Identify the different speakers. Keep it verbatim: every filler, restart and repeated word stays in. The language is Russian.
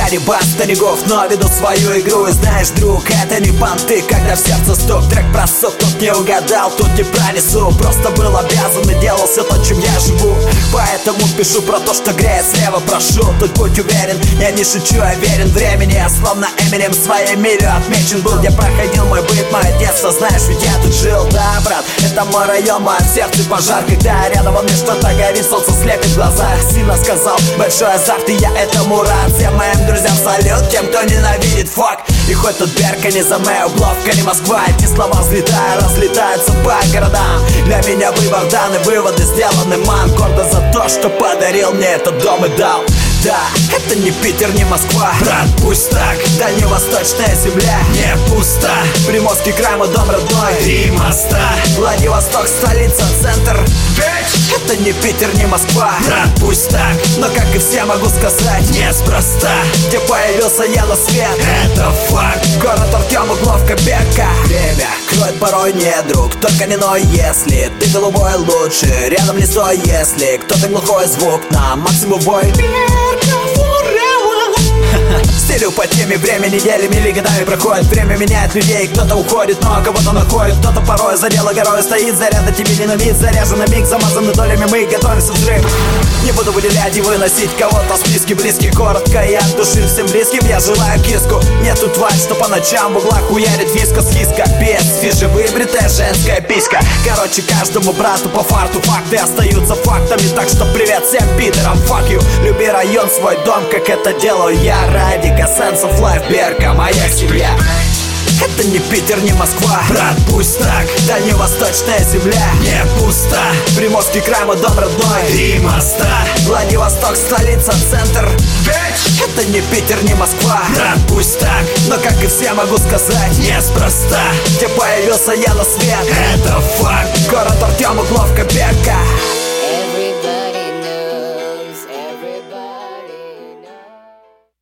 Speaker 1: не баста, не гов, но ведут свою игру. И знаешь, друг, это не понты, когда в сердце стук. Трек про сук, тут не угадал, тут не пронесу. Просто был обязан и делал все то, чем я живу. Поэтому пишу про то, что греет слева, прошу. Тут будь уверен, я не шучу, я верен времени. Я словно Эминем своей милю отмечен был, где проходил мой быт, мое детство. Знаешь, ведь я тут жил, да, брат. Это мой район, мое сердце пожар. Когда рядом во мне что-то горит, солнце слепит в глазах. Сильно сказал, большой азарт, и я этому рад. Всем моим друзьям салют, тем, кто ненавидит, фак. И хоть тут Берка, не Замэ, Угловка, не Москва. Эти слова взлетают, разлетаются по городам. Для меня выбор дан и выводы сделаны, ман. Гордо за то, что подарил мне этот дом и дал. Да, это не Питер, не Москва, брат, пусть так. Дальневосточная земля не пуста. Приморский край, мой дом родной, три моста. Владивосток, столица, центр. Bitch. Это не Питер, не Москва, брат, пусть так. Но как и все могу сказать, неспроста. Где появился я на свет, это факт. Город Артем, Угловка, Берка. Время кроет порой не друг, только не ной, если ты голубой лучше. Рядом лицо, если кто-то глухой звук на максимум бой. Стилю по теме, время неделями или годами проходит. Время меняет людей, кто-то уходит, но кого-то находит. Кто-то порой за дело горой стоит, заряда тебе не на вид. Заряжен на миг, замазаны долями, мы готовимся взрыв. Не буду выделять и выносить кого-то в списке близкий. Коротко и от души всем близким я желаю киску. Нету тварь, что по ночам в углах хуярит вискос. Хиска, без фиши, выбритая женская писька. Короче, каждому брату по фарту факты остаются фактами. Так что привет всем пидорам, fuck you. Люби район, свой дом, как это делаю я. Радика, Sense of Life, Берка, моя семья. Это не Питер, не Москва, брат, пусть так. Дальневосточная земля не пуста. Приморский край, мой дом родной, три моста. Владивосток, столица, центр. Bitch. Это не Питер, не Москва, брат, пусть так. Но как и все могу сказать, неспроста. Где появился я на свет, это факт. Город Артем, Угловка, Берка.